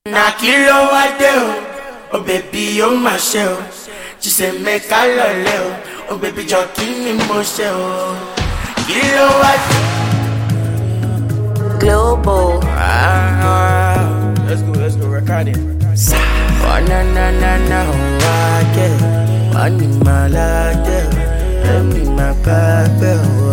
Na kilo wadeo, oh baby oh my shell. She say make I loleo, oh baby jockey me mo shell. Kilo wadeo. Global. Let's go, record it. Oh na na na na, oh I get money my life, let me my baby.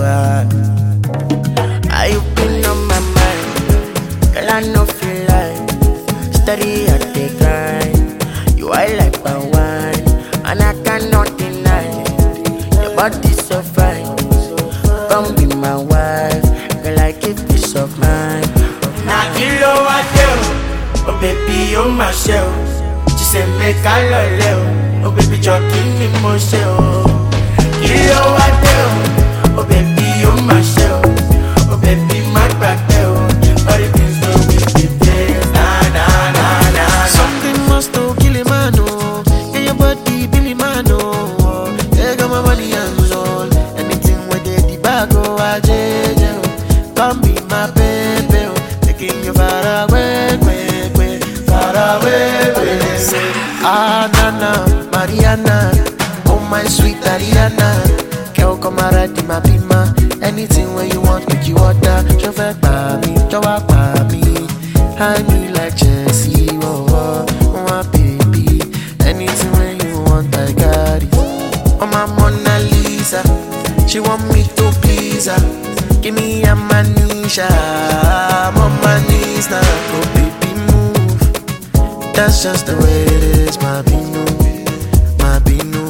Are you been on my mind? Girl I know feel like steady at the grind. You are like my wine, and I cannot deny it. Your body's so fine. Come be my wife, girl I give peace of mind. Na kilo wadeo, oh baby oh my shell. She say make I loleo, oh baby jockey me mo shell. Kilo wadeo, oh baby oh my shell. Oh baby my back there, all the things that we did. Na. Something must to kill a man, oh. Yeah, your body, Billy man, oh. Yeah, got my money and all. Anything with the bag, oh, I just, come be my baby, oh. Taking you far away, far away. Ah, Nana, Mariana, oh my sweet Ariana. Girl, come around in my bima. Anything where you want, make you order. Chauffeur, baby, Joa, baby. Hide me like Jessie, oh, my baby. Anything where you want, I got it. Oh, my Mona Lisa, she want me to please her. Give me a manisha, I'm on my knees now. Oh, baby, move. That's just the way it is, my binu, my binu.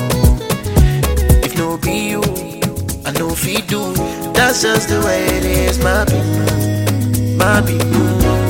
If no be you, I know if you do. That's just the way it is, my binu, my binu.